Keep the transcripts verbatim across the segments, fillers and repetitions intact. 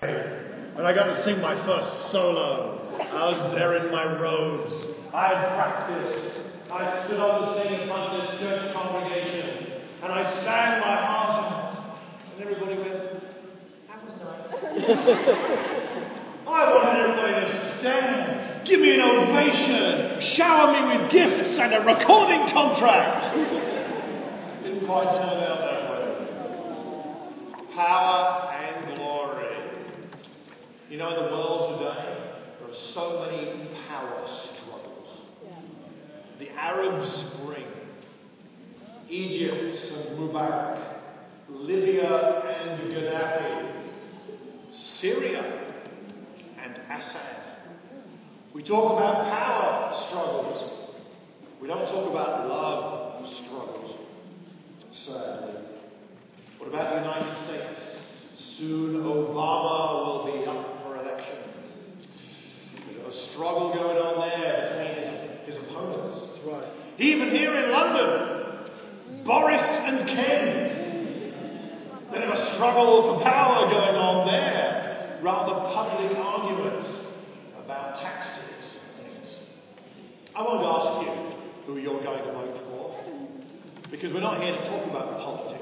When I got to sing my first solo, I was there in my robes. I had practiced. I stood up to sing in front of this church congregation, and I sang my heart out, and everybody went, that was nice. I wanted everybody to stand, give me an ovation, shower me with gifts and a recording contract. Didn't quite turn out that way. Power and glory. You know, in the world today, there are so many power struggles. Yeah. The Arab Spring, Egypt and Mubarak, Libya and Gaddafi, Syria and Assad. We talk about power struggles. We don't talk about love struggles, sadly. What about the United States? Soon Obama will be up for election. There's a struggle going on there between his, his opponents. That's right. Even here in London, Boris and Ken. They have a struggle for power going on there. Rather public arguments about taxes and things. I won't ask you who you're going to vote for, because we're not here to talk about politics.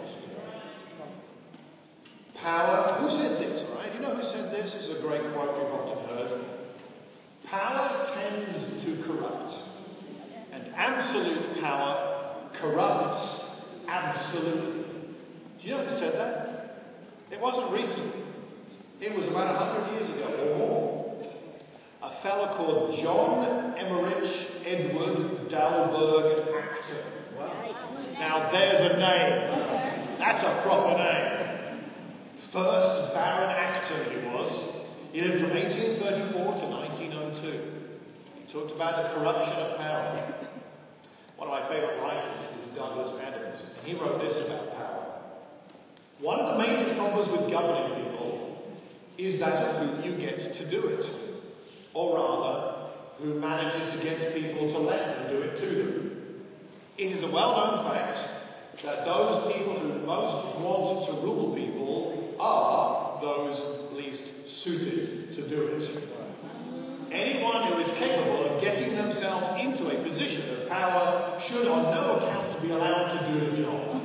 Power, who said this, right? You know who said this? This is a great quote you've often heard. Power tends to corrupt, and absolute power corrupts absolutely. Do you know who said that? It wasn't recent. It was about a hundred years ago or more. A fellow called John Emmerich Edward Dalberg Acton. Wow. Now there's a name. That's a proper name. First Baron Acton he was. He lived from eighteen thirty-four to nineteen oh two. He talked about the corruption of power. One of my favourite writers is Douglas Adams. And he wrote this about power. One of the major problems with governing people is that of who you get to do it. Or rather, who manages to get people to let them do it to them. It is a well-known fact that those people who most want to rule people are those least suited to do it. Anyone who is capable of getting themselves into a position of power should on no account be allowed to do the job.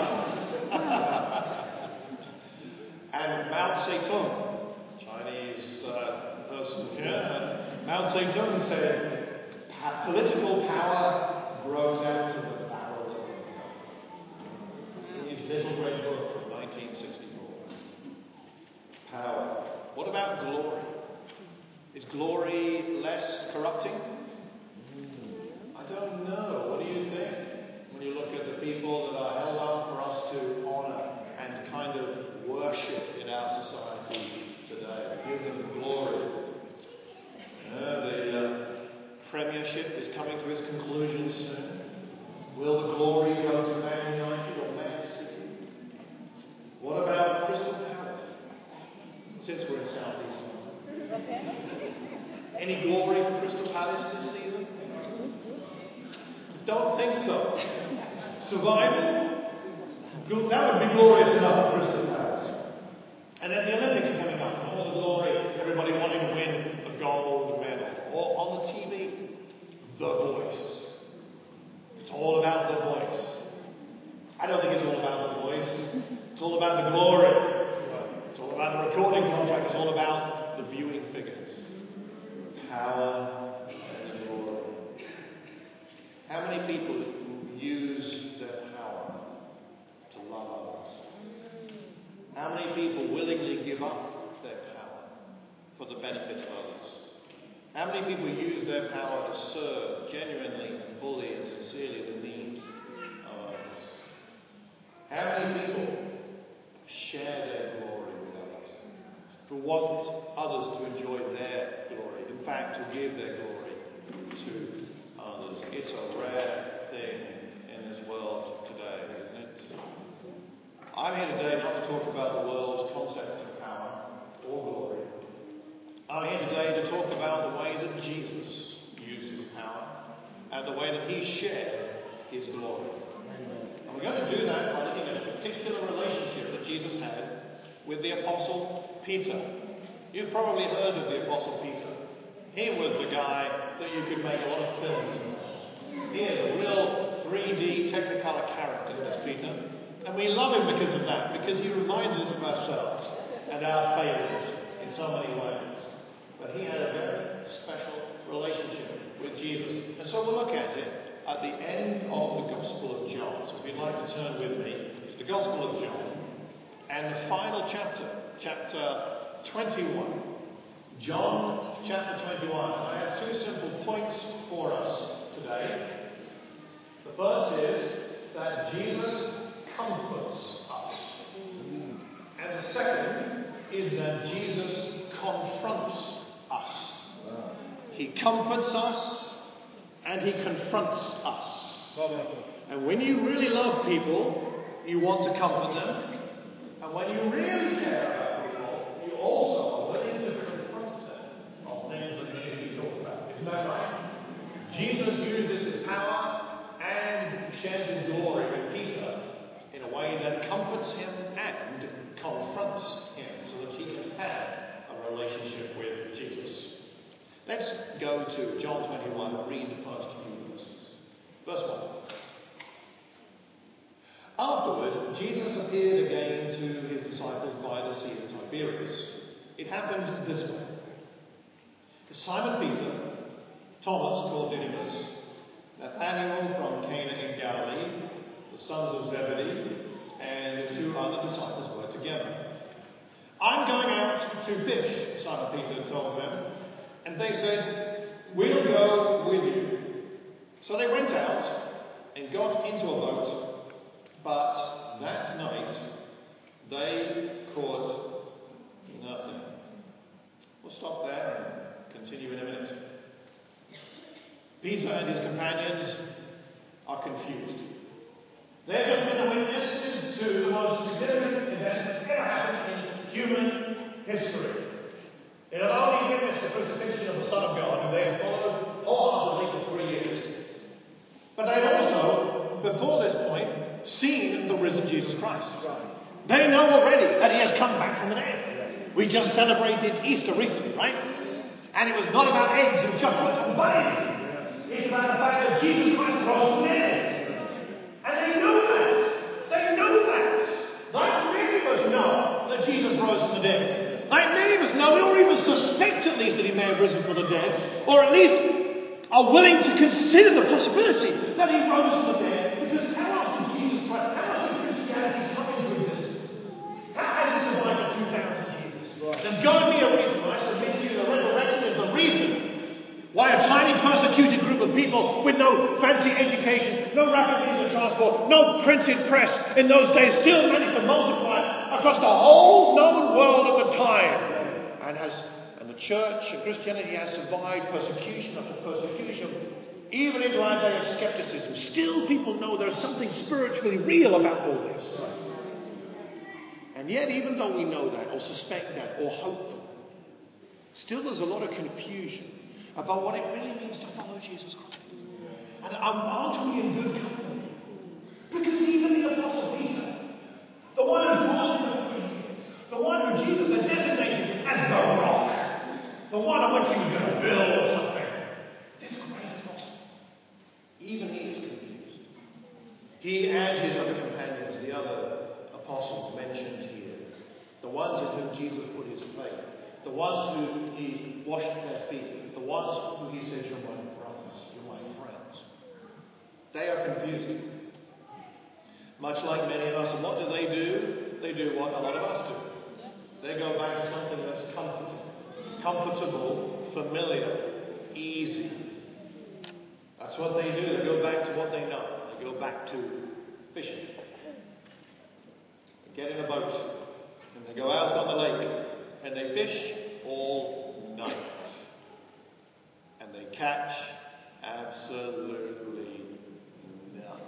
And Mao Zedong, Chinese uh, person here, Mao Zedong said, political power grows out of the barrel of the gun. In his little grey book from nineteen sixty-four. Power. What about glory? Is glory less corrupting? I don't know. What do you think? When you look at the people that are held up for us to honour and kind of worship in our society today, give them glory. Uh, the uh, Premiership is coming to its conclusion soon. Will the glory go to Man United or Man City? What about Crystal Palace? Since we're in South East London. Any glory for Crystal Palace this season? Don't think so. Survival? That would be glorious enough for Crystal Palace. And then the Olympics are coming up. All the glory, everybody wanting to win a gold medal. Or on the T V, The Voice. It's all about the voice. I don't think it's all about the voice. It's all about the glory. It's all about the recording contract. It's all about the viewing figures. Power and glory. How many people use their power to love others? How many people willingly give up their power for the benefit of others? How many people use their power to serve genuinely and fully and sincerely the needs of others? How many people share their glory with others? Who want others to enjoy their glory, in fact, to give their glory to others. It's a rare thing in this world today, isn't it? I'm here today not to talk about the world's concept of power or glory. I'm here today to talk about the way that Jesus used his power and the way that he shared his glory. And we're going to do that by looking at a particular relationship that Jesus had with the Apostle Peter. You've probably heard of the Apostle Peter. He was the guy that you could make a lot of films of. He is a real three D Technicolor character, this Peter. And we love him because of that, because he reminds us of ourselves and our failures in so many ways. But he had a very special relationship with Jesus. And so we'll look at it at the end of the Gospel of John. So if you'd like to turn with me to the Gospel of John and the final chapter, chapter twenty-one. John chapter twenty-one. And I have two simple points for us today. The first is that Jesus comforts us. And the second is that Jesus confronts us. He comforts us and he confronts us. And when you really love people, you want to comfort them. And when you really care about people, you also are willing to confront them on things that they need to talk about. Isn't that right? Jesus uses his power and shares his glory with Peter in a way that comforts him and confronts him so that he can have a relationship with Jesus. Let's go to John twenty-one and read the first few verses. Verse one. Afterward, Jesus appeared again to his disciples by the Sea of Tiberias. It happened this way. Simon Peter, Thomas called Didymus, Nathanael from Cana in Galilee, the sons of Zebedee, and the two other disciples were together. I'm going out to fish, Simon Peter told them. And they said, we'll go with you. So they went out and got into a boat, but that night they caught nothing. We'll stop there and continue in a minute. Peter and his companions are confused. They've just been the witnesses to the most significant event that's ever happened in human history. They have only witnessed the crucifixion of the Son of God, who they have followed wholeheartedly for three years. But they have also, before this point, seen the risen Jesus Christ. They know already that he has come back from the dead. We just celebrated Easter recently, right? And it was not about eggs and chocolate and bunny. It's about the fact that Jesus Christ rose from the dead. And they know that. They know that. Like many of us know that Jesus rose from the dead. Like many of us know, or even suspect at least that he may have risen from the dead, or at least are willing to consider the possibility that he rose from the dead, because how else did Jesus Christ, how else did Christianity come into existence? How has it survived for two thousand years? Right. There's got to be a reason. I submit to you, the resurrection is the reason why a tiny persecuted group of people with no fancy education, no rapid means of transport, no printed press in those days still managed to multiply across the whole known world at the time. And has and the church and Christianity has survived persecution after persecution, even into our day of skepticism. Still people know there's something spiritually real about all this. And yet, even though we know that, or suspect that, or hope that, still there's a lot of confusion about what it really means to follow Jesus Christ. And aren't we in good company? Because even the Apostle Peter, the one who followed him for three years, the one who Jesus had designated as the rock, the one on which he was going to build something, this great apostle, even he is confused. He and his other companions, the other apostles mentioned here, the ones in whom Jesus put his faith, the ones who he washed their feet, the ones who he said, you're my brothers, you're my friends. They are confused. Much like many of us. And what do they do? They do what a lot of us do. They go back to something that's comforting, comfortable, familiar, easy. That's what they do. They go back to what they know. They go back to fishing. They get in a boat and they go out on the lake and they fish all night. And they catch absolutely nothing.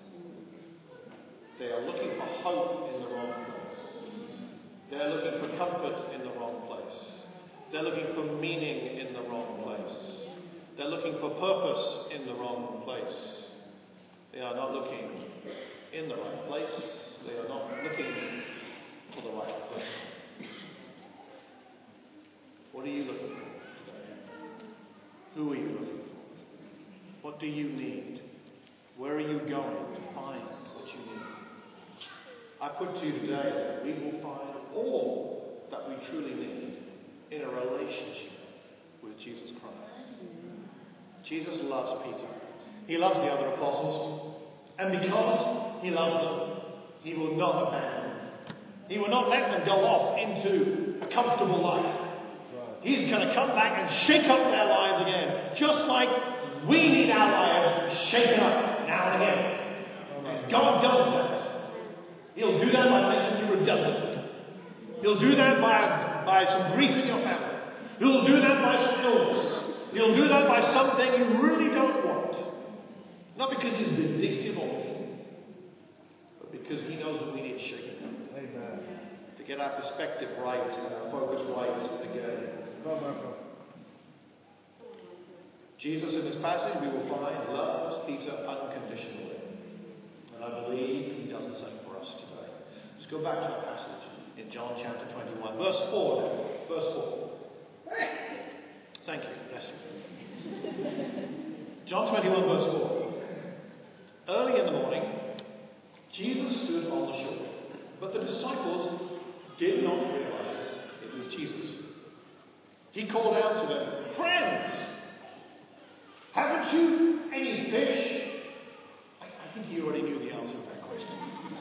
They are looking for hope in the wrong place. They're looking for comfort in the wrong place. They're looking for meaning in the wrong place. They're looking for purpose in the wrong place. They are not looking in the right place. They are not looking for the right place. What are you looking for today? Who are you looking for? What do you need? Where are you going to find what you need? I put to you today that we will find all that we truly need in a relationship with Jesus Christ. Jesus loves Peter. He loves the other apostles. And because he loves them, he will not abandon them. He will not let them go off into a comfortable life. He's going to come back and shake up their lives again. Just like we need our lives shaken up now and again. And God does that. He'll do that by making you redundant. He'll do that by, by some grief in your family. He'll do that by some illness. He'll do that by something you really don't want. Not because he's vindictive or mean, but because he knows that we need shaking up. Amen. To get our perspective right and our focus right again. Jesus in this passage we will find loves Peter unconditionally. And I believe he does the same for us today. Let's go back to our passage in John chapter twenty-one. Verse four now. Verse four. Thank you. Bless you. John twenty-one verse four. Early in the morning, Jesus stood on the shore. But the disciples did not realize it was Jesus. He called out to them, "Friends, haven't you any fish?" I, I think he already knew the answer to that question.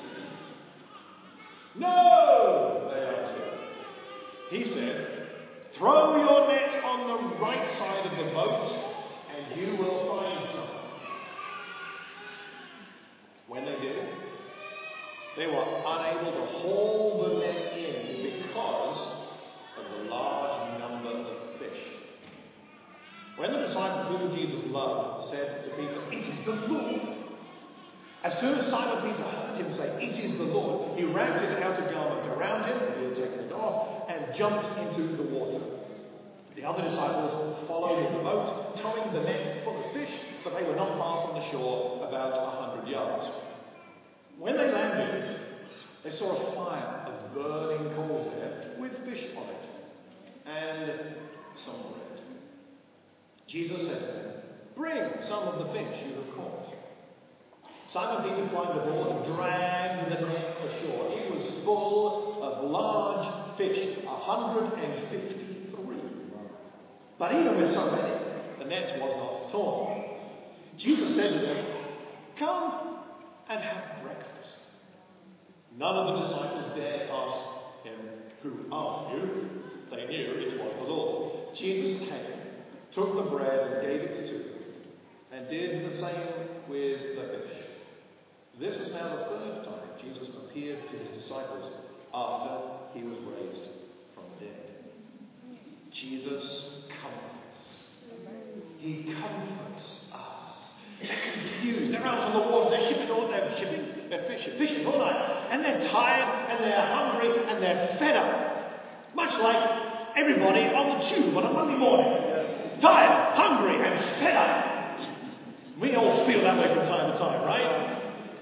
"No," they answered. He said, "Throw your net on the right side of the boat and you will find some." When they did, they were unable to haul the net in because of the large number of fish. When the disciple whom Jesus loved said to Peter, "It is the Lord," as soon as Simon Peter heard him say, "It is the Lord," he wrapped his outer garment around him, he had taken it off, and jumped into the water. The other disciples followed in the boat, towing the net full of fish, but they were not far from the shore, about a hundred yards. When they landed, they saw a fire of burning coals there, with fish on it, and some bread. Jesus said to them, "Bring some of the fish you have caught." Simon Peter climbed aboard and dragged the net ashore. It was full of large fish, a hundred and fifty-three. But even with so many, the net was not torn. Jesus said to them, "Come and have breakfast." None of the disciples dared ask him, "Who are you?" They knew it was the Lord. Jesus came, took the bread and gave it to them, and did the same with the fish. This was now the third time Jesus appeared to his disciples after he was raised from the dead. Jesus comforts. He comforts us. They're confused. They're out on the water. They're shipping all they're shipping. They're fishing, fishing all night. And they're tired and they're hungry and they're fed up. Much like everybody on the tube on a Monday morning. Tired, hungry and fed up. We all feel that way from time to time, right?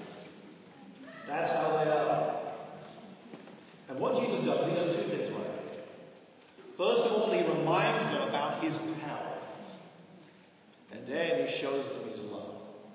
That's how they are. And what Jesus does, he does two things right. First of all, he reminds them about his power. And then he shows them his love.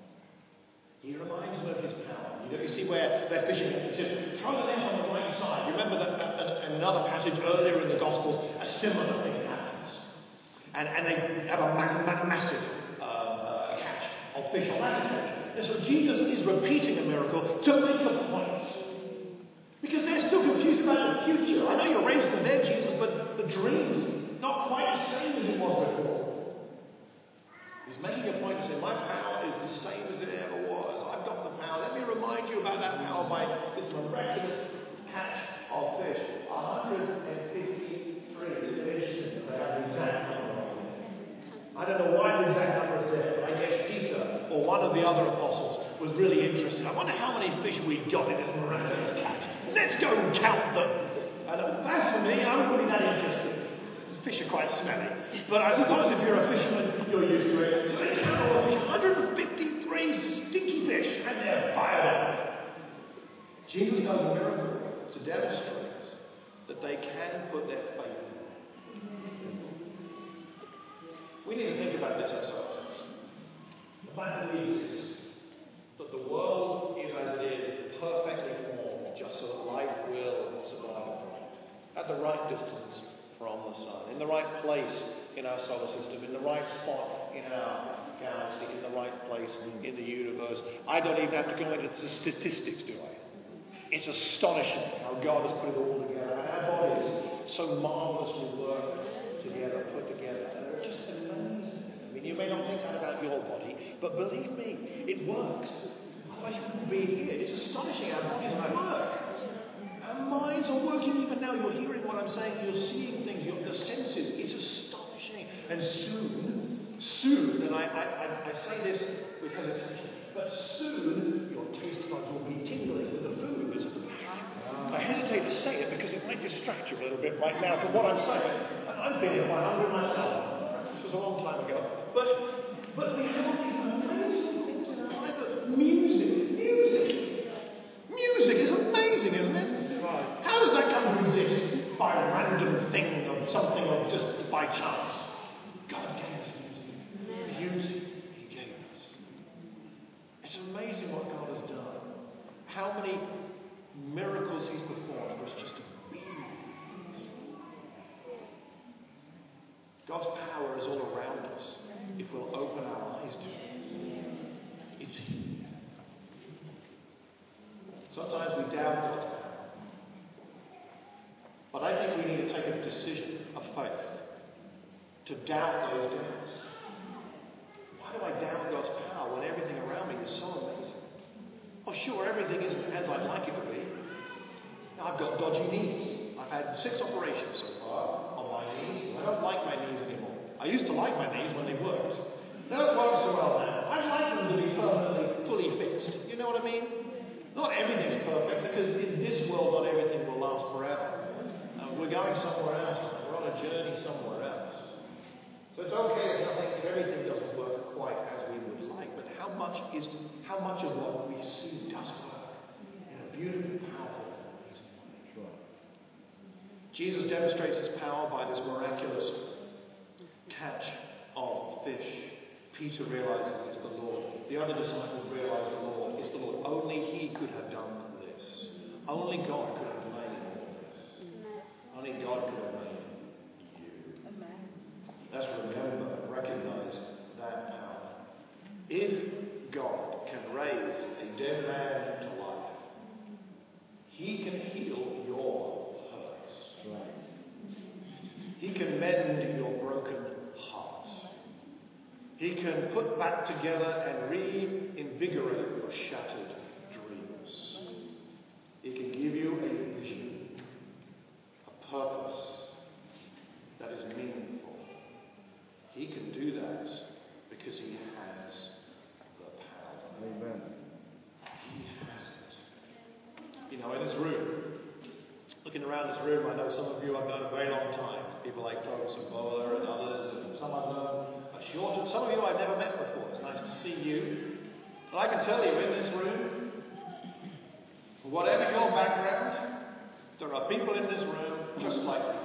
He reminds them of his power. You know, you see where they're fishing, he says, "Throw the net on the right side." Remember that uh, another passage earlier in the Gospels, a similar thing happens. And, and they have a ma- ma- massive uh, uh, catch of fish on that occasion. And so Jesus is repeating a miracle to make a point. Because they're still confused about the future. I know you're raising the dead, Jesus, but the dream's not quite the same as it was before. He's making a point to say, my power is the same as it ever was. I've got the power. Let me remind you about that power by this miraculous catch of fish. one hundred fifty-three. Isn't it interesting that they have the exact number? I don't know why the exact number is there, but I guess Peter or one of the other apostles was really interested. I wonder how many fish we got in this miraculous catch. Let's go and count them. And as for me, I wouldn't be that interested. Fish are quite smelly. But I suppose if you're a fisherman, you're used to it. So they count all the fish, one hundred fifty-three stinky fish, and they're fired up. Jesus does a miracle to demonstrate that they can put their faith in him. We need to think about this ourselves. The fact that we exist, that the world is as it is, perfectly formed, just so that life will survive at the right distance from the sun, in the right place in our solar system, in the right spot in our galaxy, in the right place in the universe. I don't even have to go into the statistics, do I? It's astonishing how God has put it all together. And our bodies so marvelously work together, put together. And they're just amazing. I mean, you may not think that about your body, but believe me, it works. Otherwise you wouldn't be here. It's astonishing how bodies work. Our minds are working even now. You're hearing what I'm saying. You're seeing things. You're the senses. It's astonishing. And soon, soon, and I, I, I say this with hesitation, but soon your taste buds will be tingling with the food. I hesitate to say it because it might distract you a little bit right now from what I'm saying. I've been quite hungry myself. This was a long time ago. But but we have all these amazing things in our lives. Music, music. Music is amazing, isn't it? Right. How does that come to exist? By a random thing of something or just by chance? God gave us music. Beauty He gave us. It's amazing what God has done. How many miracles He's performed for us just to be. God's power is all around us if we'll open our eyes to it. It's here. Sometimes we doubt God's power. But I think we need to take a decision of faith to doubt those doubts. Why do I doubt God's power when everything around me is so amazing? Oh, sure, everything isn't as I'd like it to be. Now, I've got dodgy knees. I've had six operations so far on my knees. I don't like my knees anymore. I used to like my knees when they worked. They don't work so well now. I'd like them to be permanently, fully fixed. You know what I mean? Not everything's perfect because in this world, not everything will last forever. Uh, we're going somewhere else. We're on a journey somewhere else. So it's okay if, nothing, if everything doesn't work quite as we would like, but how much is how much of what we see does work in a beautiful, powerful, amazing way. Right. Jesus demonstrates His power by this miraculous catch of fish. Peter realizes it's the Lord. The other disciples realize the Lord. It's the Lord. Only He could have done this. Only God could have made all this. Only God could have made you. Let's remember and recognize that power. If God can raise a dead man to life, He can heal your hurts. Right. He can mend your broken heart. He can put back together and reinvigorate your shattered dreams. He can give you a vision, a purpose that is meaningful. He can do that because He has the power. Amen. He has it. You know, in this room, looking around this room, I know some of you I've known a very long time. People like Thomas and Bola and others, and some I've known a short, and some of you I've never met before. It's nice to see you. But I can tell you, in this room, whatever your background, there are people in this room just like you.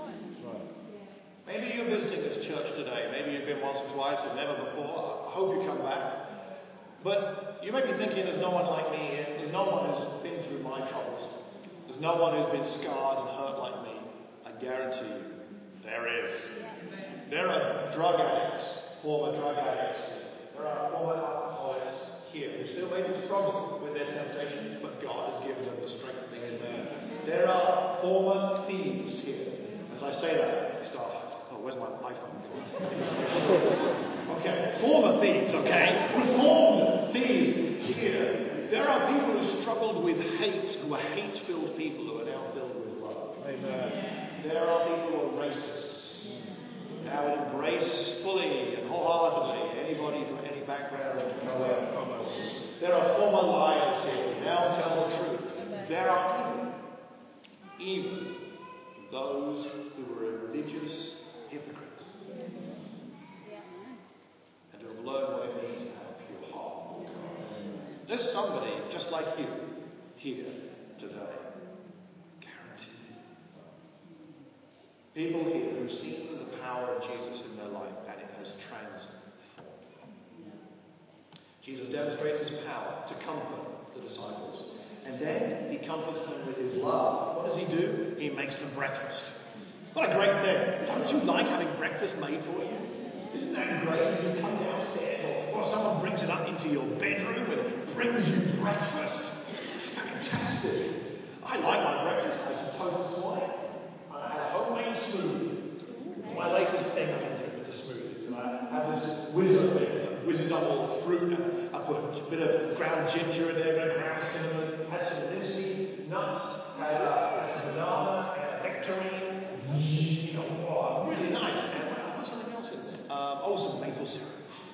Maybe you're visiting this church today. Maybe you've been once or twice or never before. I hope you come back. But you may be thinking, there's no one like me here. There's no one who's been through my troubles. There's no one who's been scarred and hurt like me. I guarantee you, there is. There are drug addicts, former drug addicts. There are former alcoholics here who still may be struggling with their temptations, but God has given them the strength they need. There are former thieves here. As I say that, start. Oh, where's my microphone? Okay, former thieves, okay? Reformed thieves here. There are people who struggled with hate, who are hate-filled people who are now filled with love. Amen. There are people who are racists, who now would embrace fully and wholeheartedly anybody from any background to go out from us. There are former liars here who now tell the truth. There are even, even those who were religious hypocrites and who have learned what it means to have a pure heart with God. There's somebody just like you here today. Guaranteed. People here who've seen the power of Jesus in their life and it has Jesus demonstrates his power to comfort the disciples. And then he comforts them with his love. What does he do? He makes them breakfast. What a great thing. Don't you like having breakfast made for you? Isn't that great? You just come downstairs or, or someone brings it up into your bedroom and brings you breakfast. It's fantastic. I like my breakfast. I had some toast this morning. I had a homemade smoothie. My latest thing I'm into with the smoothies. And I have this whizzer thing that whizzes up all the fruit. And I put a bit of ground ginger in there, a bit of ground cinnamon, had some linseed nuts, had, uh, had some banana, had a nectarine. You know, oh, really nice. And I put something else in there. Um, oh, some maple syrup.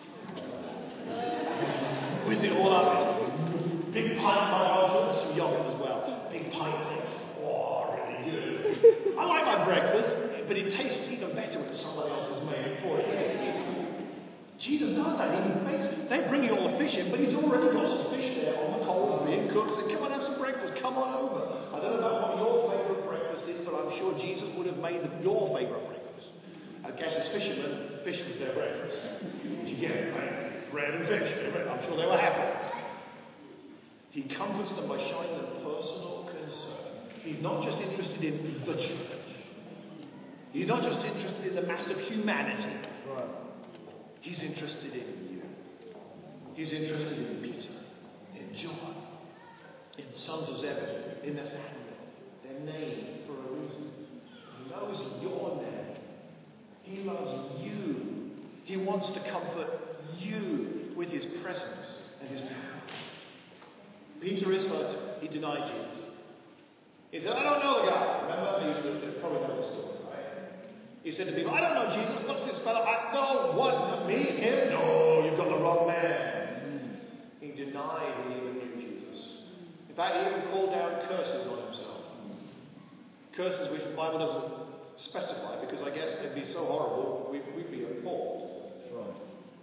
Whiz it all up. Big pint, my God, some yogurt as well. Big pint thing. Oh, really good. I like my breakfast, but it tastes even better when somebody else has made it for you. Jesus does that. He makes, they bring you all the fish in, but he's already got some fish there on the coal being cooked. So come on, have some breakfast. Come on over. I don't know about what your favourite breakfast is, but I'm sure Jesus would have made your favourite breakfast. I guess as fishermen, fish was their breakfast. You get it, right? Bread and fish. I'm sure they were happy. He comforts them by showing them personal concern. He's not just interested in the church. He's not just interested in the mass of humanity. Right. He's interested in you. He's interested in Peter, in John, in the sons of Zebedee, in Nathaniel. They're named for a reason. He knows your name. He loves you. He wants to comfort you with his presence and his power. Peter is hurting. He denied Jesus. He said, I don't know the guy. Remember? You, you probably know the story, right? He said to people, I don't know Jesus. What's this fellow? I, no, what? Not me? Him? No, you've got the wrong man. He denied he even knew Jesus. In fact, he even called down curses on himself. Curses which the Bible doesn't specify, because I guess they'd be so horrible, we, we'd be appalled. Right.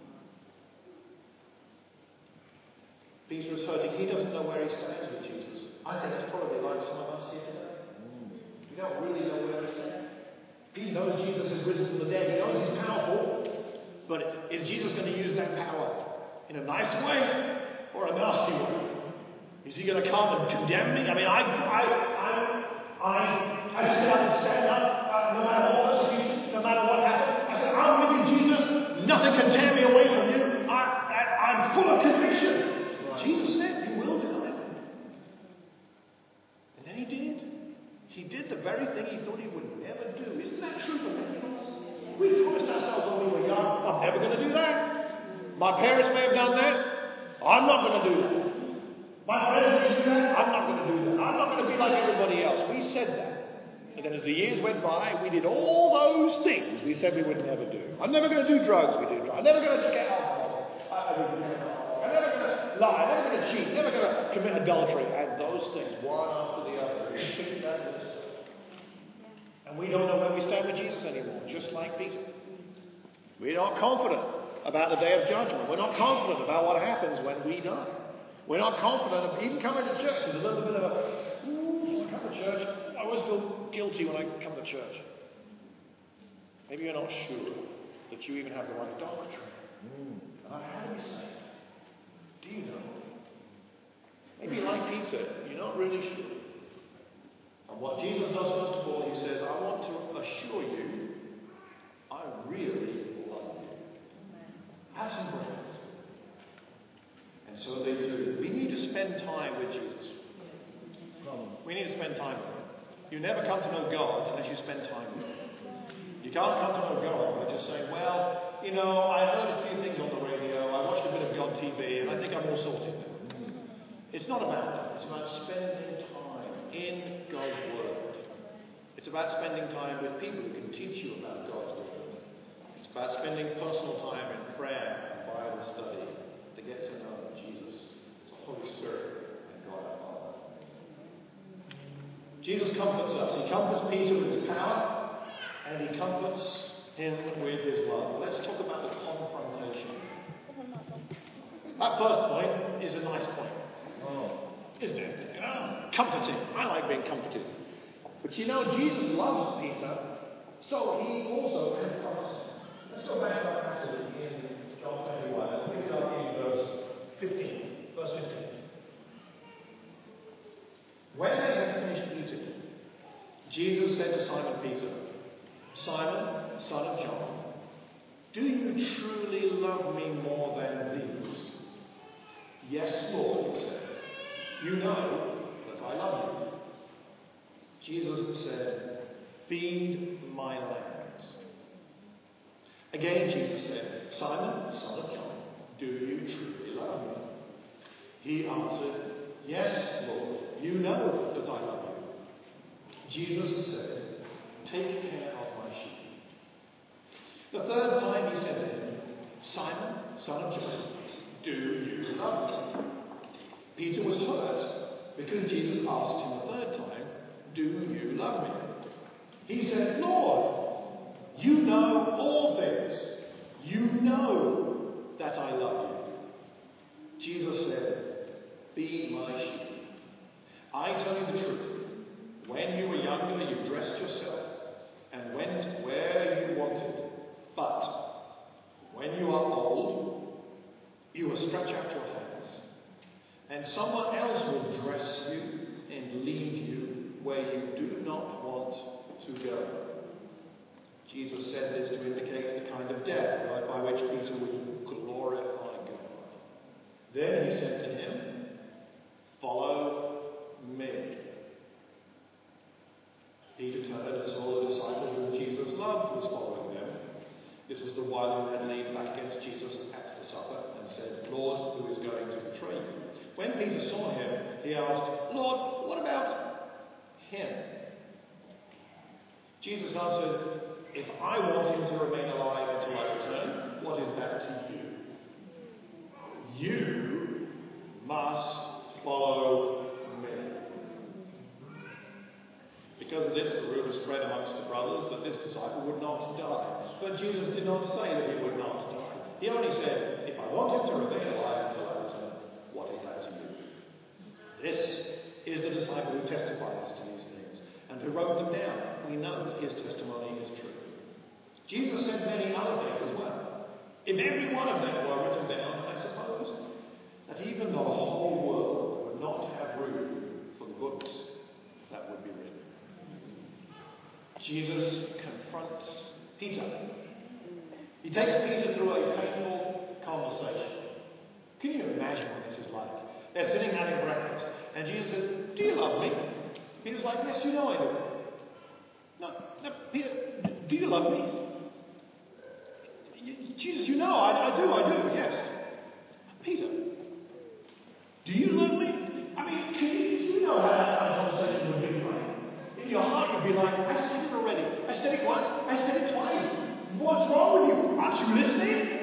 Peter is hurting. He doesn't know where he stands with Jesus. I think it's probably like some of us here today. We don't really know where we stand. He knows Jesus has risen from the dead. He knows he's powerful. But is Jesus going to use that power in a nice way or a nasty way? Is he going to come and condemn me? I mean, I, I, I, I, I sit up and stand up uh, no matter what persecution, no matter what happens. I said, I'm with you, Jesus. Nothing can tear me away from you. I, I, I'm full of conviction. Jesus said, you will deny me. And then he did. He did the very thing he thought he would never do. Isn't that true for many of us? We promised ourselves when we were young, I'm never going to do that. My parents may have done that. I'm not going to do that. My friends may do that. I'm not going to do that. I'm not going to be like everybody else. We said that. And then as the years went by, we did all those things we said we would never do. I'm never going to do drugs. We did drugs. I'm never going to get alcohol. I, I mean, I'm never going to lie. I'm never going to cheat. Never going to commit adultery. And those things, one after the other. And we don't know where we stand with Jesus anymore, just like Peter. We're not confident about the day of judgment. We're not confident about what happens when we die. We're not confident of even coming to church. There's a little bit of a, ooh, I come to church. I always feel guilty when I come to church. Maybe you're not sure that you even have the right doctrine. Mm. Uh, how do we say it? Do you know? Maybe like Peter, you're not really sure. And what Jesus does first of all, he says, I want to assure you, I really love you. Have some breakfast. And so they do. We need to spend time with Jesus. We need to spend time with him. You never come to know God unless you spend time with him. You can't come to know God by just saying, well, you know, I heard a few things on the radio, I watched a bit of God T V, and I think I'm all sorted now. It's not about that. It's about spending time in God's Word. It's about spending time with people who can teach you about God's Word. It's about spending personal time in prayer and Bible study to get to know Jesus, the Holy Spirit, and God our Father. Jesus comforts us. He comforts Peter with his power, and he comforts him with his love. Let's talk about the confrontation. That first point is a nice point. Oh, isn't it? You know, comforting. I like being comforted. But you know, Jesus loves Peter, so he also confronts him. Let's go back to our passage in John twenty-one. Pick it up in verse fifty. Jesus said to Simon Peter, Simon, son of John, do you truly love me more than these? Yes, Lord, he said. You know that I love you. Jesus said, feed my lambs. Again, Jesus said, Simon, son of John, do you truly love me? He answered, yes, Lord, you know that I love you. Jesus said, take care of my sheep. The third time he said to him, Simon, son of John, do you love me? Peter was hurt because Jesus asked him the third time, do you love me? He said, Lord, you know all things. You know that I love you. Jesus said, feed my sheep. I tell you the truth. When you were younger, you dressed yourself and went where you wanted. But when you are old, you will stretch out your hands, and someone else will dress you and lead you where you do not want to go. Jesus said this to indicate the kind of death by, by which Peter would glorify God. Then he said to him, follow me. Peter turned and saw the disciple whom Jesus loved was following them. This was the one who had leaned back against Jesus at the supper and said, Lord, who is going to betray you? When Peter saw him, he asked, Lord, what about him? Jesus answered, if I want him to remain alive until I return, what is that to you? You must follow me. Because of this, the rumor spread amongst the brothers that this disciple would not die. But Jesus did not say that he would not die. He only said, if I want him to remain alive until I return, what is that to you? This is the disciple who testifies to these things and who wrote them down. We know that his testimony is true. Jesus said many other things as well. If every one of them were written down, I suppose that even the whole world would not have room for the books that would be written. Jesus confronts Peter. He takes Peter through a painful conversation. Can you imagine what this is like? They're sitting having breakfast, and Jesus says, do you love me? Peter's like, yes, you know I do. No, no, Peter, do you love me? Jesus, you know, I, I do, I do, yes. Peter, do you love me? I mean, can you, do you know how that kind of conversation would be like? In your heart, you'd be like, I said it already. I said it once. I said it twice. What's wrong with you? Aren't you listening?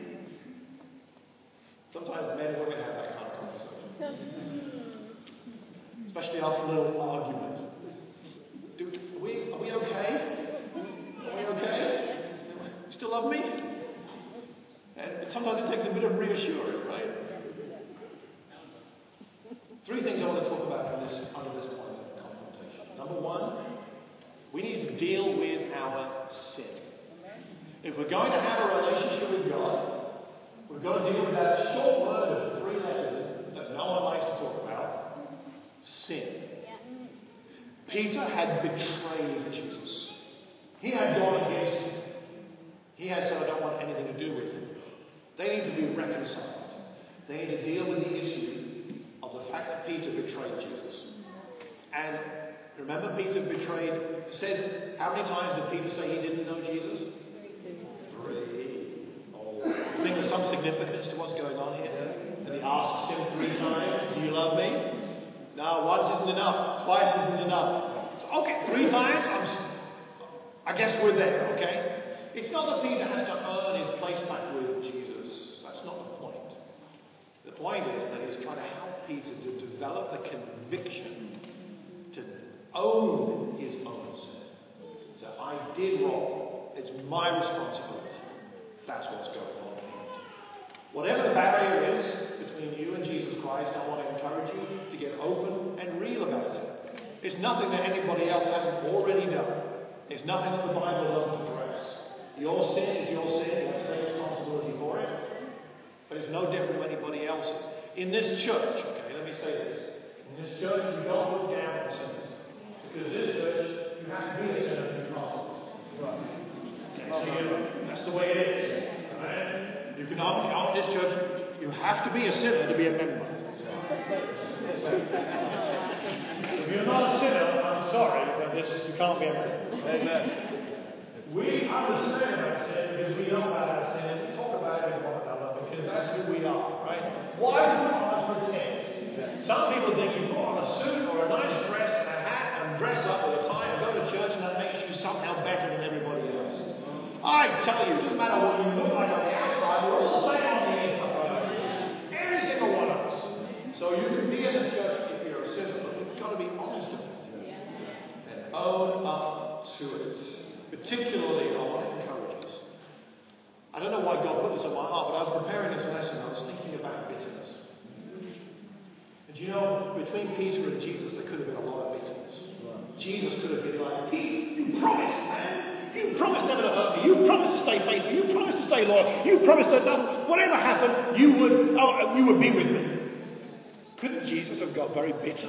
Sometimes men and women have that kind of conversation. Especially after a little argument. Do, are, we, are we okay? Are we okay? You still love me? And sometimes it takes a bit of reassurance, right? Three things I want to talk about from this, under this point of confrontation. Number one, we need to deal with our sin. If we're going to have a relationship with God, we've got to deal with that short word of three letters that no one likes to talk about: sin. Peter had betrayed Jesus. He had gone against him. He had said, I don't want anything to do with him. They need to be reconciled. They need to deal with the issue of the fact that Peter betrayed Jesus. And remember, Peter betrayed, said, how many times did Peter say he didn't know Jesus? Three. Oh, I think there's some significance to what's going on here. And he asks him three times, do you love me? No, once isn't enough. Twice isn't enough. So, okay, three times? I'm, I guess we're there, okay? It's not that Peter has to earn his place back with Jesus. That's not the point. The point is that he's trying to help Peter to develop the conviction to own his own sin. So I did wrong. It's my responsibility. That's what's going on here. Whatever the barrier is between you and Jesus Christ, I want to encourage you to get open and real about it. It's nothing that anybody else hasn't already done. It's nothing that the Bible doesn't address. Your sin is your sin. You have to take responsibility for it. But it's no different from anybody else's. In this church, okay, let me say this. In this church, we don't look down on sinners. Because this church You have to be a sinner to be prosperous. Right. Okay, so you, that's the way it is. Right? You can argue out in this church, you have to be a sinner to be a member. If you're not a sinner, I'm sorry, but this, you can't be a member. Amen. We understand about sin because we know about our sin and we talk about it with one another because that's who we are, right? Why do we want to pretend? Some people think you put on a suit or a nice dress and a hat and dress up with a tie and go to church and that makes you somehow better than everybody else. I tell you, it doesn't matter what you look like on the outside, we're all the same on the inside. Every single one of us. So you can be in the church if you're a sinner, but you've got to be honest about it and own up to it. Particularly, I want to encourage us. I don't know why God put this on my heart, but I was preparing this lesson, I was thinking about bitterness. And you know, between Peter and Jesus, there could have been a lot of bitterness. Right. Jesus could have been like, Peter, you promised, man. You promised never to hurt me. You promised to stay faithful. You promised to stay loyal. You promised that no, whatever happened, you would, oh, you would be with me. Couldn't Jesus have got very bitter?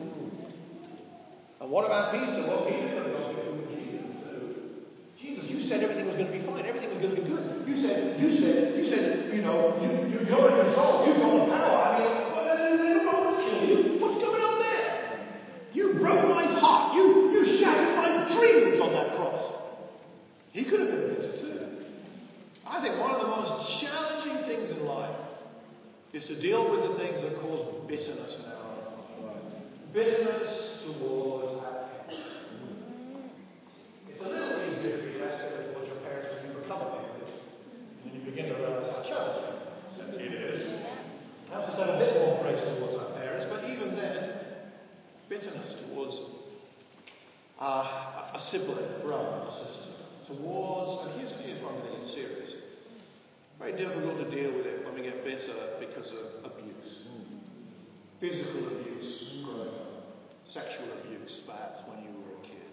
And what about Peter? Well, Peter could have got bitter with Jesus. Jesus, you said everything was going to be fine. Everything was going to be good. You said, you said, you said, you know, you, you, you're in control. You've got the power. I mean, what's killing you? What's going on there? You broke my heart. You, you shattered my dreams on that cross. He could have been bitter too. I think one of the most challenging things in life is to deal with the things that cause bitterness in our lives. Bitterness towards our parents. It's a little easier if you ask them what your parents when you become a parent, and you begin to realize how challenging it is. Perhaps it's had a bit more grace towards our parents, but even then, bitterness towards uh, a sibling, brother, or sister, towards, and here's, here's where I'm going to get serious. Very difficult to deal with it when we get bitter because of abuse. Physical abuse, growing up. Sexual abuse, perhaps, when you were a kid.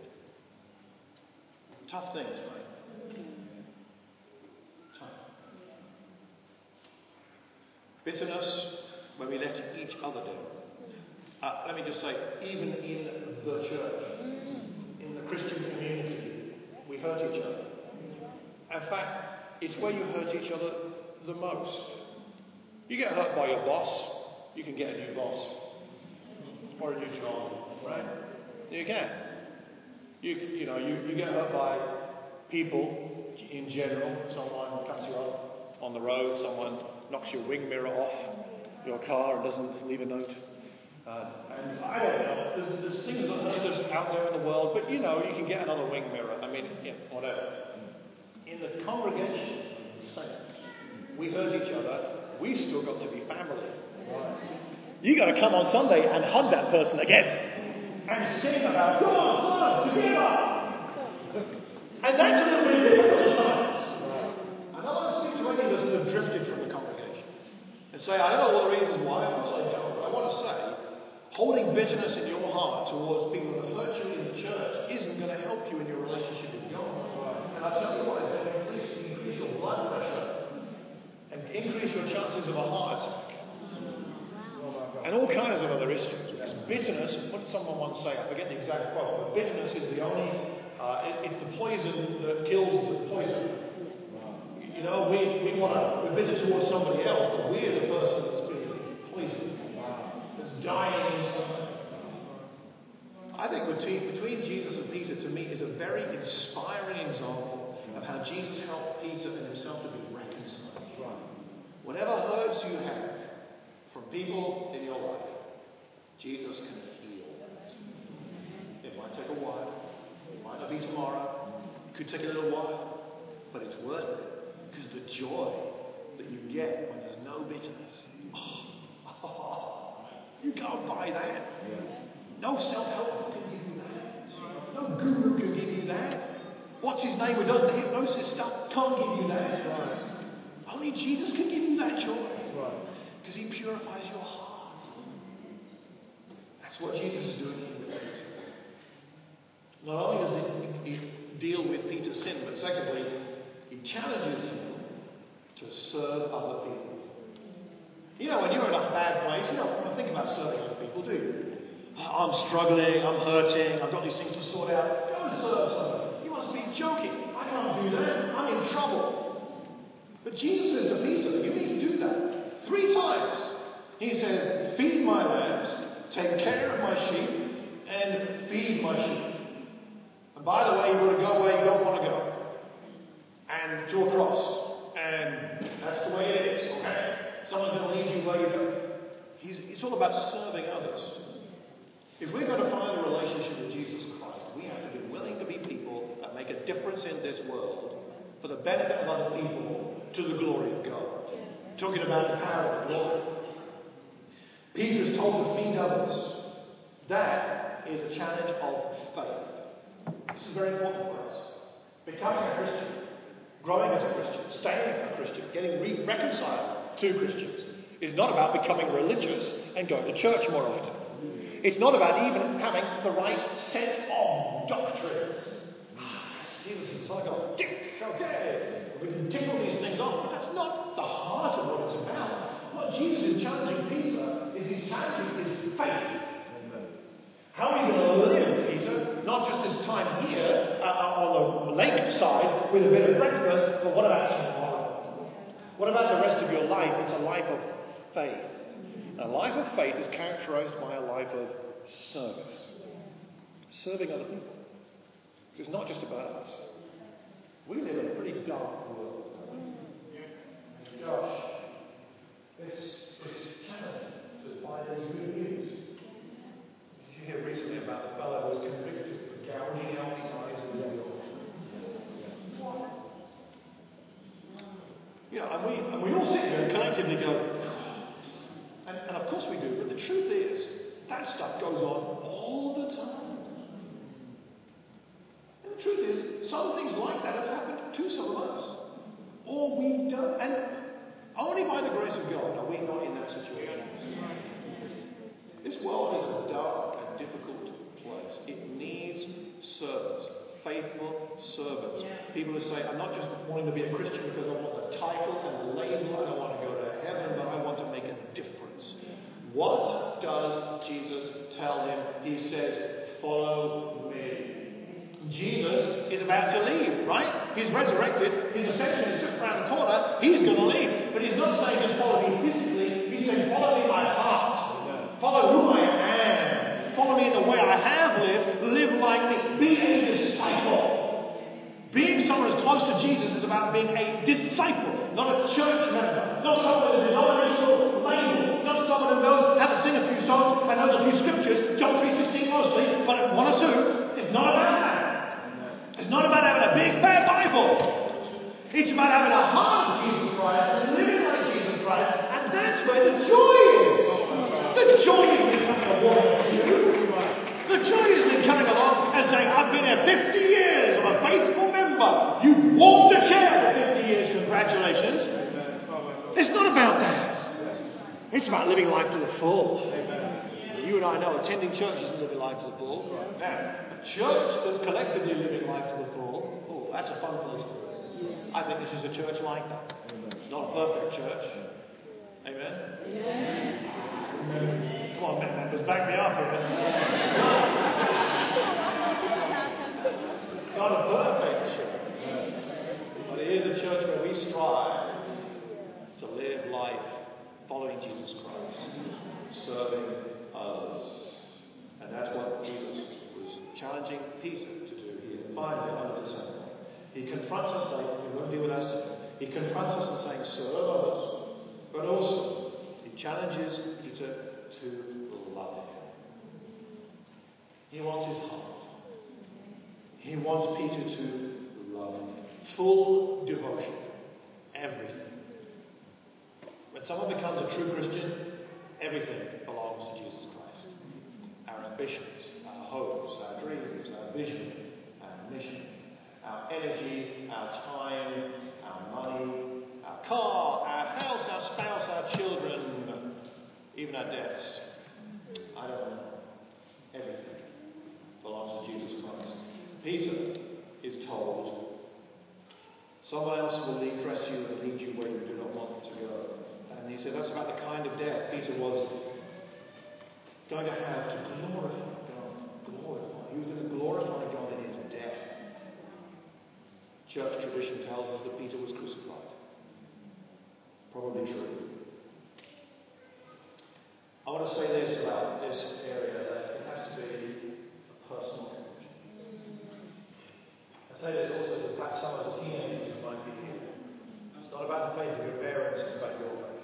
Tough things, mate. Tough. Bitterness when we let each other down. Uh, let me just say, even in the church, in the Christian community, we hurt each other. In fact, it's where you hurt each other the most. You get hurt by your boss, you can get a new boss. Or a new job, right? You can. You, you know, you, you get hurt by people in general. Someone cuts you up on the road, someone knocks your wing mirror off your car and doesn't leave a note. Uh, and I don't know, there's, there's things that hurt us out there in the world, but you know, you can get another wing mirror. I mean, yeah, whatever. In the congregation, saints, we hurt each other. We've still got to be family. Right. You got to come on Sunday and hug that person again and sing about God, love, together. And that's a little bit difficult sometimes. And I want to speak to any of us that have drifted from the congregation and say, I don't know all the reasons why. Of course I don't. But I want to say, holding bitterness in your heart towards people that hurt you in the church isn't going to help you in your relationship with God. And I tell you what, it's going to increase, increase your blood pressure and increase your chances of a heart attack. And all kinds of other issues. Bitterness, what did someone once say? I forget the exact quote, but bitterness is the only, uh, it, it's the poison that kills the poison. You know, we, we want to, we're bitter towards somebody else, but we're the person that's being poisoned, that's dying inside. I think between, between Jesus and Peter, to me, is a very inspiring example of how Jesus helped Peter and himself to be reconciled. Whatever hurts you have from people in your life, Jesus can heal that. It might take a while. It might not be tomorrow. It could take a little while. But it's worth it. Because the joy that you get when there's no bitterness. Oh, oh, you can't buy that. No self-help book can give you that. No guru can give you that. What's his name who does the hypnosis stuff can't give you that. Right. Only Jesus can give you that joy. Because he purifies your heart. That's what Jesus is doing here with Peter. Not only does he, he deal with Peter's sin, but secondly, he challenges him to serve other people. You know, when you're in a bad place, you don't want to think about serving other people, do you? I'm struggling, I'm hurting, I've got these things to sort out. Go and serve someone. You must be joking. I can't do that. I'm in trouble. But Jesus says to Peter, you need to do that. Three times. He says, feed my lambs, take care of my sheep, and feed my sheep. And by the way, you've got to go where you don't want to go. And to a cross. And that's the way it is, okay? Someone's going to lead you where you go. He's, it's all about serving others. If we're going to find a relationship with Jesus Christ, we have to be willing to be people that make a difference in this world for the benefit of other people to the glory of God. Talking about the power of glory. Peter is told to feed others. That is a challenge of faith. This is very important for us. Becoming a Christian, growing as a Christian, staying a Christian, getting re- reconciled to Christians is not about becoming religious and going to church more often. It's not about even having the right sense of doctrine. Ah, Jesus is like a dick, okay. We can tickle these things off, but that's not the heart of what it's about. What Jesus is challenging Peter is he's challenging his faith. How are you going to live, Peter? Not just this time here uh, on the lake side with a bit of breakfast, but what about tomorrow? What about the rest of your life? It's a life of faith. A life of faith is characterized by a life of service. Serving other people. It's not just about us. We live in a pretty dark world. Gosh, it's, it's challenging to find any good news. Did you hear recently about the fellow who was convicted for gouging out his eyes in the window? You know, and we, and we all sit here and collectively go, and, and of course we do, but the truth is, that stuff goes on all the time. And the truth is, some things like that have happened to some of us. Or we don't, and only by the grace of God are we not in that situation. This world is a dark and difficult place. It needs servants, faithful servants. People who say, I'm not just wanting to be a Christian because I want the title and the label, I don't want to go to heaven, but I want to make a difference. What does Jesus tell him? He says, follow me. Jesus is about to leave, right? He's resurrected. His ascension is just around the corner. He's going to leave. But he's not saying just follow me physically. He's saying follow me by heart. Follow who I am. Follow me in the way I have lived. Live like me. Be a disciple. Being someone as close to Jesus is about being a disciple, not a church member, not someone with a denominational label, not someone who knows how to sing a few songs and knows a few scriptures, John three sixteen mostly, but one or two. It's not about that. It's not about having a big fat Bible. It's about having a heart of Jesus Christ and living like Jesus Christ, and that's where the joy is. The joy isn't in coming along to you. The joy isn't in coming along and saying, I've been here fifty years, I'm a faithful member. You've walked a chair for fifty years, congratulations. It's not about that. It's about living life to the full. You and I know attending church isn't living life to the full. Now, a church that's collectively living life to the full, oh, that's a fun place to be. I think this is a church like that. It's not a perfect church. Amen? Amen. Come on, members, back me up here. It's not a perfect church. But it is a church where we strive to live life following Jesus Christ, serving others. And that's what Jesus was challenging Peter to do here. Finally, under the sun, he confronts us, like we won't deal with us. He confronts us in saying, serve others, but also he challenges Peter to love him. He wants his heart. He wants Peter to love him. Full devotion. Everything. When someone becomes a true Christian, everything belongs to Jesus Christ. Our ambitions, our hopes, our dreams, our vision, our mission, our energy, our time, our money, our car, our house, our spouse, our children, even our debts. I don't know. Everything belongs to Jesus Christ. Peter is told, someone else will lead, dress you and lead you where you do not want to go. And he said that's about the kind of death Peter was going to have to glorify God. Glorify. He was going to glorify God in his death. Church tradition tells us that Peter was crucified. Probably true. I want to say this about this area, that it has to be a personal connection. I say this also to perhaps some of the teenagers who might be here. It's not about the faith of your parents, it's about your faith.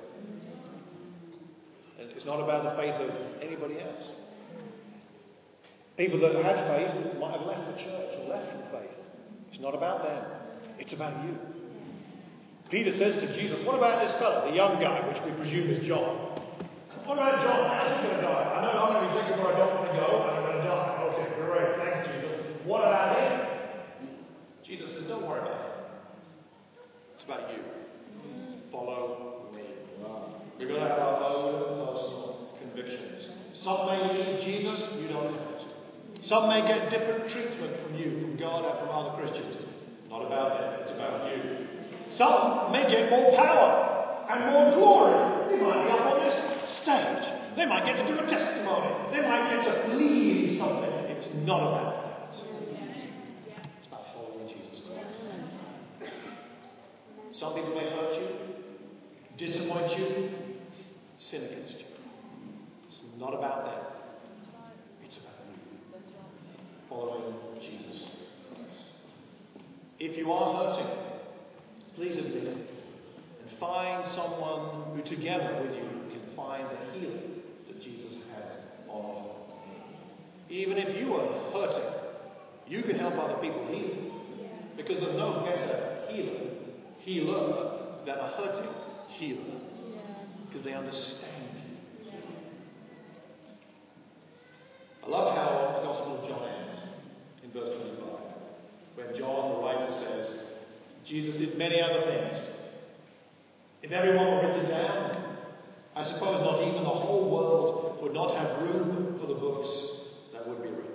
And it's not about the faith of anybody else. People that had faith might have left the church or left the faith. It's not about them. It's about you. Peter says to Jesus, what about this fellow, the young guy, which we presume is John? What about John? How's he going to die? I know I'm going to be taken where I don't want to go, and I'm going to die. Okay, great. Thanks, Jesus. What about him? Jesus says, don't worry about it. It's about you. Follow me. Wow. We're going to have our own personal convictions. Some may leave Jesus, you don't have to. Some may get different treatment from you, from God, and from other Christians. It's not about them, it's about you. Some may get more power and more glory. They might be up on this stage. They might get to do a testimony. They might get to lead something. It's not about that. It's about following Jesus Christ. Some people may hurt you, disappoint you, sin against you. It's not about them. It's about you. Following Jesus Christ. If you are hurting, please admit it. And find someone who together with you can find the healing that Jesus has on offer. Even if you are hurting, you can help other people heal. Because there's no better healer, healer than a hurting healer. Because they understand you. I love how the Gospel of John ends in verse twenty-five. When John, the writer, says, Jesus did many other things. If everyone were written down, I suppose not even the whole world would not have room for the books that would be written.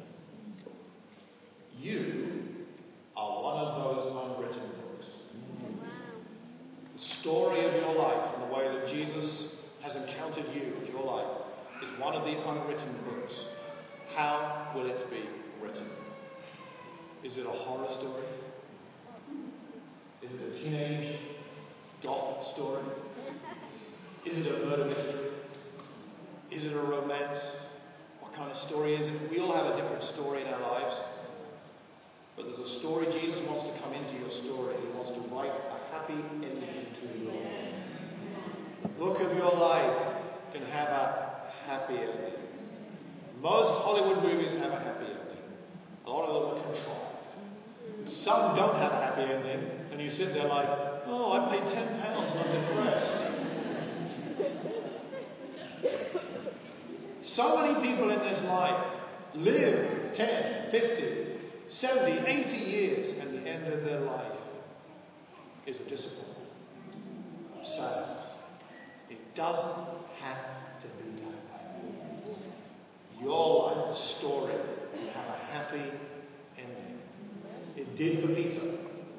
You are one of those unwritten books. The story of your life and the way that Jesus has encountered you and your life is one of the unwritten books. How will it be written? Is it a horror story? Is it a teenage goth story? Is it a murder mystery? Is it a romance? What kind of story is it? We all have a different story in our lives. But there's a story. Jesus wants to come into your story. He wants to write a happy ending to your life. The book of your life can have a happy ending. Most Hollywood movies have a happy ending. A lot of them are contrived. Some don't have a happy ending, and you sit there like, oh, I paid ten pounds and I'm depressed. So many people in this life live ten, fifty, seventy, eighty years, and the end of their life is a disappointment. Sad. It doesn't have to be that way. Your life, the story, will have a happy ending. It did for Peter.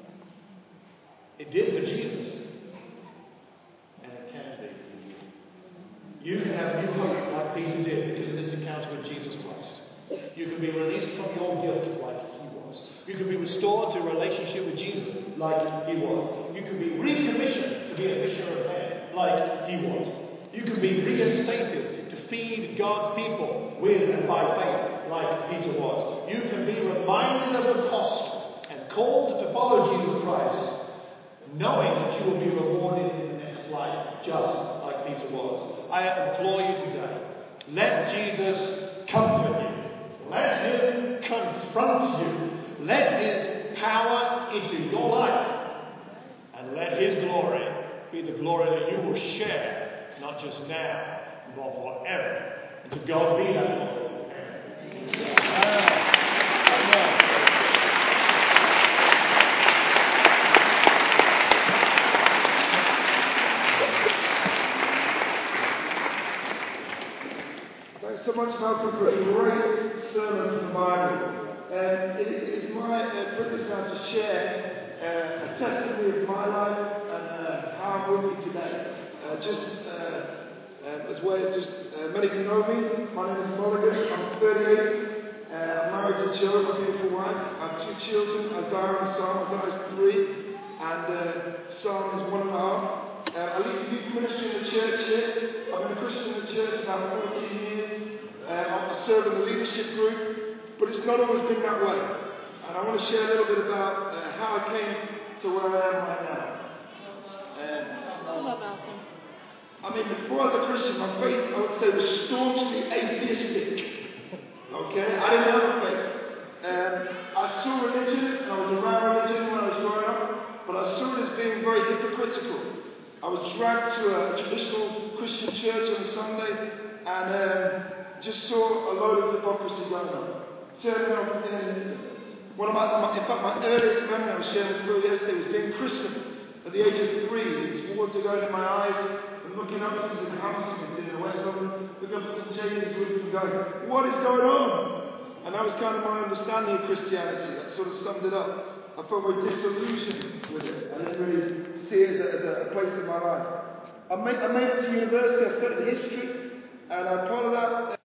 It did for Jesus. And it can be for you. You can have new hope like Peter did because of this encounter with Jesus Christ. You can be released from your guilt like he was. You can be restored to a relationship with Jesus like he was. You can be recommissioned to be a fisher of men like he was. You can be reinstated to feed God's people with and by faith like Peter was. You can be reminded of the cost and called to follow Jesus Christ, knowing that you will be rewarded in the next life, just like Peter was. I implore you today, let Jesus comfort you. Let him confront you. Let his power into your life. And let his glory be the glory that you will share, not just now, but forever. And to God be that glory. Thanks so much, Malcolm, for a great sermon from the Bible. And it is my uh, privilege now to share uh, a testimony of my life and uh, how I'm with you today. Uh, just uh, uh, Um, as well, just uh, many of you know me. My name is Mulligan. I'm thirty-eight. Uh, I'm married to Jo, my beautiful wife. I have two children, Isaiah and Psalm. Isaiah is three, and uh, Psalm is one and a half. Uh, I lead the youth ministry in the church here. I've been a Christian in the church about fourteen years. Uh, I serve in the leadership group, but it's not always been that way. And I want to share a little bit about uh, how I came to where I am right now. Um, I mean, before I was a Christian, my faith, I would say, was staunchly atheistic. Okay? I didn't have a faith. Um, I saw religion, and I was around religion when I was growing up, but I saw it as being very hypocritical. I was dragged to a traditional Christian church on a Sunday, and um, just saw a load of hypocrisy going on. Turning off in an instant. One of my, my, in fact, my earliest memory I was sharing with Phil yesterday was being christened at the age of three. These water going in my eyes, and looking up, this is in Hammersmith in the West London, looking up at Saint James Group and going, what is going on? And that was kind of my understanding of Christianity. That sort of summed it up. I felt very disillusioned with it. I didn't really see it as a, as a place in my life. I made, I made it to university. I studied history, and I part of that.